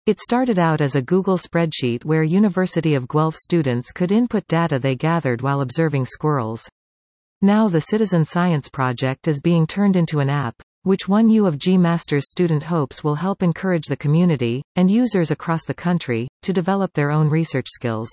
It started out as a Google spreadsheet where University of Guelph students could input data they gathered while observing squirrels. Now the Citizen Science project is being turned into an app, which one U of G Masters student hopes will help encourage the community, and users across the country, to develop their own research skills.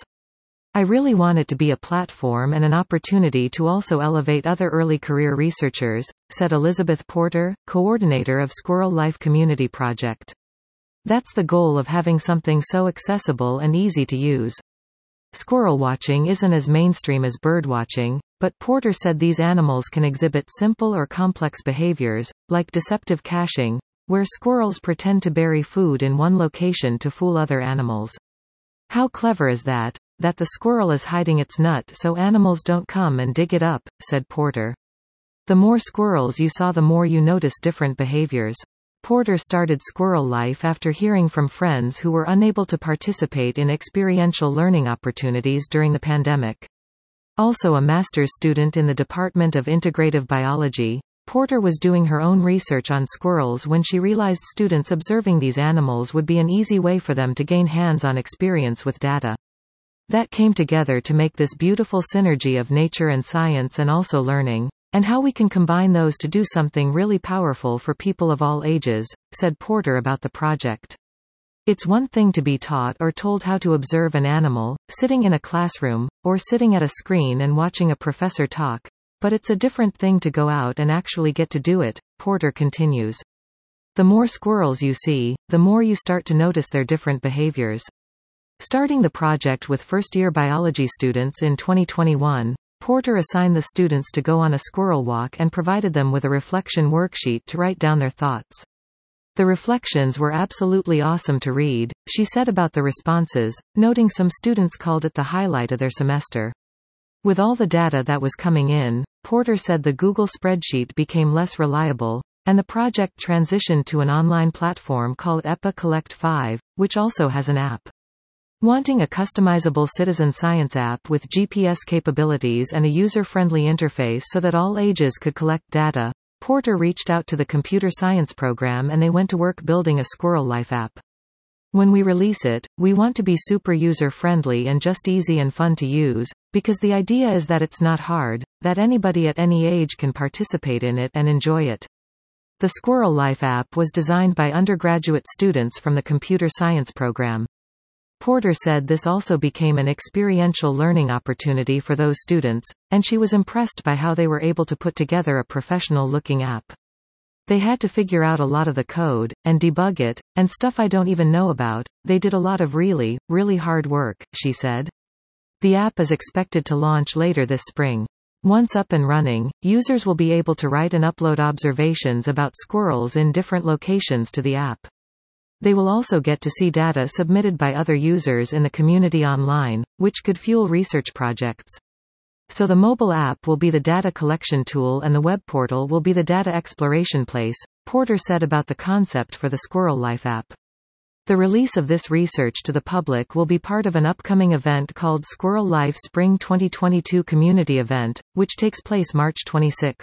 I really want it to be a platform and an opportunity to also elevate other early career researchers, said Elizabeth Porter, coordinator of Squirrel Life Community Project. That's the goal of having something so accessible and easy to use. Squirrel watching isn't as mainstream as bird watching, but Porter said these animals can exhibit simple or complex behaviors, like deceptive caching, where squirrels pretend to bury food in one location to fool other animals. How clever is that? That the squirrel is hiding its nut so animals don't come and dig it up, said Porter. The more squirrels you saw, the more you noticed different behaviors. Porter started Squirrel Life after hearing from friends who were unable to participate in experiential learning opportunities during the pandemic. Also a master's student in the Department of Integrative Biology, Porter was doing her own research on squirrels when she realized students observing these animals would be an easy way for them to gain hands-on experience with data. That came together to make this beautiful synergy of nature and science and also learning, and how we can combine those to do something really powerful for people of all ages, said Porter about the project. It's one thing to be taught or told how to observe an animal, sitting in a classroom, or sitting at a screen and watching a professor talk, but it's a different thing to go out and actually get to do it, Porter continues. The more squirrels you see, the more you start to notice their different behaviors. Starting the project with first-year biology students in 2021, Porter assigned the students to go on a squirrel walk and provided them with a reflection worksheet to write down their thoughts. The reflections were absolutely awesome to read, she said about the responses, noting some students called it the highlight of their semester. With all the data that was coming in, Porter said the Google spreadsheet became less reliable, and the project transitioned to an online platform called EPA Collect 5, which also has an app. Wanting a customizable citizen science app with GPS capabilities and a user-friendly interface so that all ages could collect data, Porter reached out to the computer science program and they went to work building a Squirrel Life app. When we release it, we want to be super user-friendly and just easy and fun to use, because the idea is that it's not hard, that anybody at any age can participate in it and enjoy it. The Squirrel Life app was designed by undergraduate students from the computer science program. Porter said this also became an experiential learning opportunity for those students, and she was impressed by how they were able to put together a professional-looking app. They had to figure out a lot of the code, and debug it, and stuff I don't even know about. They did a lot of really, really hard work, she said. The app is expected to launch later this spring. Once up and running, users will be able to write and upload observations about squirrels in different locations to the app. They will also get to see data submitted by other users in the community online, which could fuel research projects. So the mobile app will be the data collection tool and the web portal will be the data exploration place, Porter said about the concept for the Squirrel Life app. The release of this research to the public will be part of an upcoming event called Squirrel Life Spring 2022 Community Event, which takes place March 26.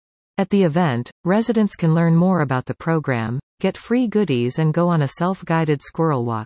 At the event, residents can learn more about the program, get free goodies and go on a self-guided squirrel walk.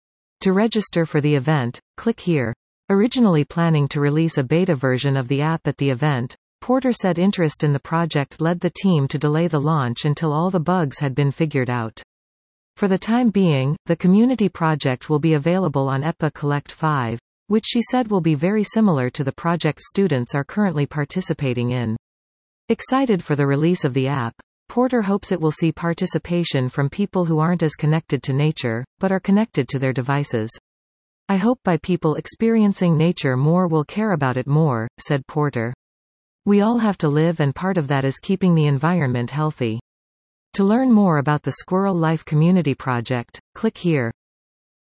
To register for the event, click here. Originally planning to release a beta version of the app at the event, Porter said interest in the project led the team to delay the launch until all the bugs had been figured out. For the time being, the community project will be available on EPA Collect 5, which she said will be very similar to the project students are currently participating in. Excited for the release of the app, Porter hopes it will see participation from people who aren't as connected to nature, but are connected to their devices. I hope by people experiencing nature more will care about it more, said Porter. We all have to live and part of that is keeping the environment healthy. To learn more about the Squirrel Life Community Project, click here.